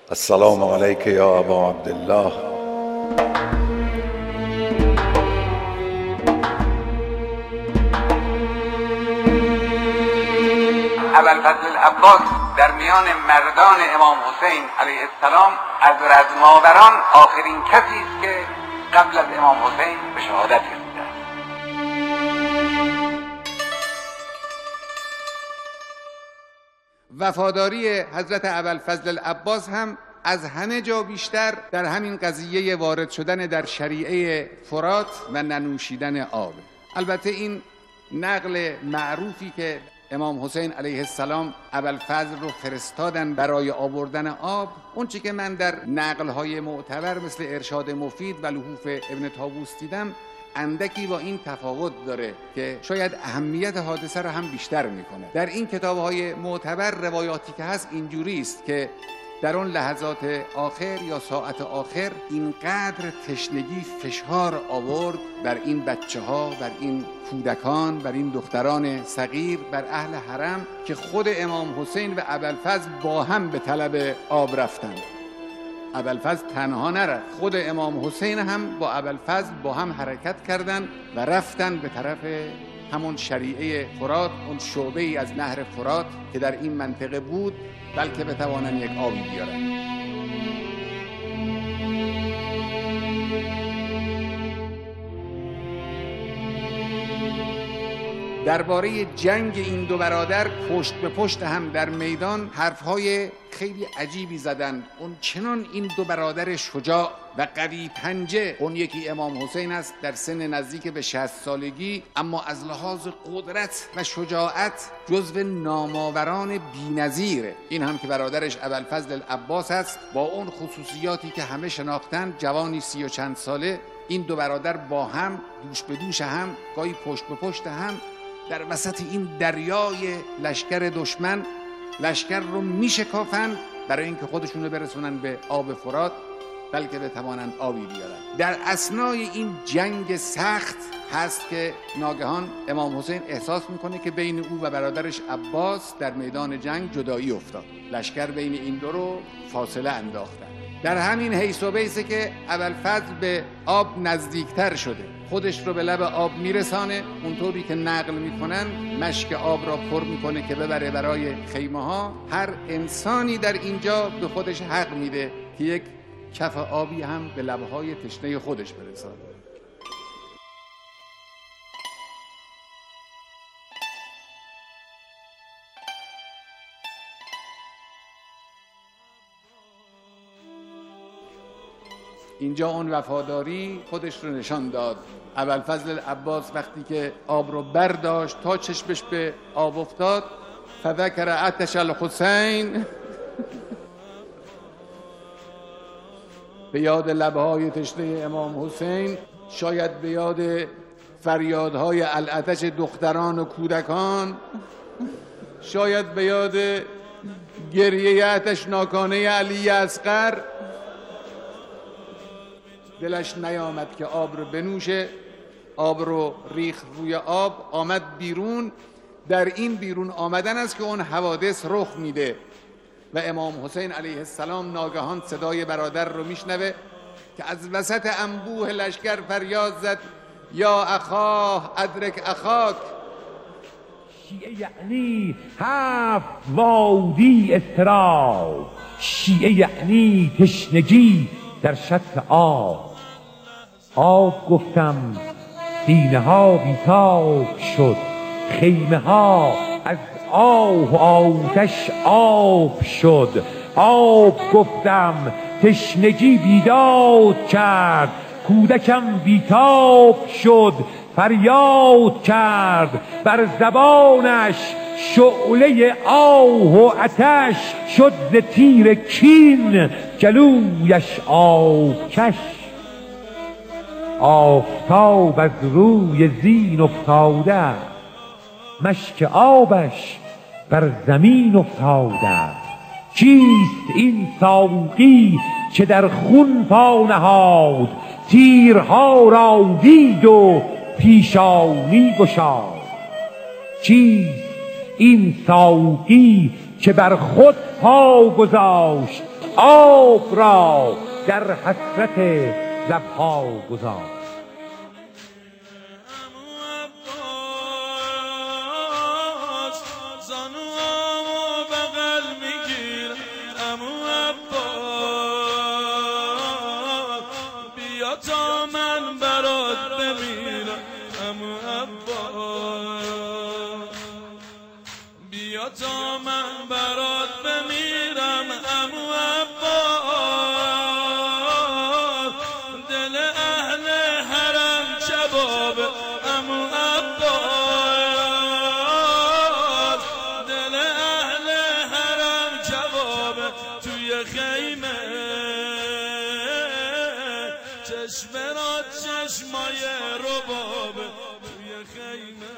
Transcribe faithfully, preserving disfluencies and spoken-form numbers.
السلام علیک یا ابا عبدالله. ابوالفضل العباس در میان مردان امام حسین علیه السلام از رزماوران آخرین کسی است که قبل از امام حسین به شهادت رسیده است. وفاداری حضرت ابوالفضل العباس هم از همه جا بیشتر در همین قضیه وارد شدن در شریعه فرات و ننوشیدن آب. البته این نقل معروفی که امام حسین علیه السلام ابوالفضل رو فرستادن برای آوردن آب، اون چی که من در نقل‌های معتبر مثل ارشاد مفید و لحوف ابن طاووس دیدم اندکی با این تفاوت داره که شاید اهمیت حادثه رو هم بیشتر میکنه. در این کتاب‌های معتبر روایاتی که هست اینجوری است که در اون لحظات آخر یا ساعت آخر اینقدر تشنگی فشار آورد بر این بچه ها، بر این کودکان، بر این دختران صغیر، بر اهل حرم که خود امام حسین و ابوالفضل با هم به طلب آب رفتند. ابوالفضل تنها نرفت، خود امام حسین هم با ابوالفضل با هم حرکت کردند و رفتن به طرف همون شریعه فرات، اون شعبه ای از نهر فرات که در این منطقه بود، بلکه بتوانند یک آبی بیارن. درباره جنگ این دو برادر پشت به پشت هم در میدان حرفهای خیلی عجیبی زدند. اون چنان این دو برادر شجاع و قوی پنجه، اون یکی امام حسین است در سن نزدیک به شصت سالگی، اما از لحاظ قدرت و شجاعت جزو نامآوران بی‌نظیره. این هم که برادرش ابوالفضل العباس است با اون خصوصیاتی که همه شناختن، جوانی سی و چند ساله. این دو برادر با هم دوش به دوش هم، گاهی پشت به پشت هم، در وسط این دریای لشکر دشمن لشکر رو میشکافن برای اینکه خودشون رو برسونن به آب فرات، بلکه بتوانند آبی بیارن. در اثنای این جنگ سخت هست که ناگهان امام حسین احساس میکنه که بین او و برادرش عباس در میدان جنگ جدایی افتاد. لشکر بین این دو رو فاصله انداختن. در همین حیث و بیسه که ابوالفضل به آب نزدیکتر شده، خودش رو به لب آب میرسانه، اونطوری که نقل میکنن مشک آب را پر میکنه که ببره برای خیمه ها. هر انسانی در اینجا به خودش حق میده که یک کف آبی هم به لبهای تشنه خودش برسانه. اینجا اون وفاداری خودش رو نشان داد. ابوالفضل العباس وقتی که آب رو برداشت تا چشمش به آب افتاد، فذکر عطش الحسین، به یاد لبهای تشنه امام حسین، شاید به یاد فریادهای العطش دختران و کودکان، شاید به یاد گریه عطشناکانه علی اصغر، دلش نیامد که آب رو بنوشه. آب رو ریخت روی آب، آمد بیرون. در این بیرون آمدن است که اون حوادث رخ میده و امام حسین علیه السلام ناگهان صدای برادر رو میشنوه که از وسط انبوه لشکر فریاد زد: یا اخاه ادرک اخاک. شیعه یعنی هفت وادی اضطراب، شیعه یعنی تشنگی در شط آب. آب گفتم سینه ها بیتاب شد، خیمه ها از آه و آتش آب شد. آب گفتم تشنگی بیداد کرد، کودکم بیتاب شد فریاد کرد. بر زبانش شعله آه و آتش شد ز تیر کین، جلویش آبکش. آفتاب از روی زین افتاده، مشک آبش بر زمین افتاده. چیست این ساقی که در خون پا نهاد، تیرها را دید و پیشانی گشاد. چیست این ساقی که بر خود پا گذاشت، آب را در حسرت لبها گذار. تا من برات بمیرم عمو عباس، بیا تا من برات بمیرم عمو عباس، دل اهل حرم کباب عمو عباس، دل اهل حرم کباب توی خیمه، چشم را چشمای رباب توی خیمه.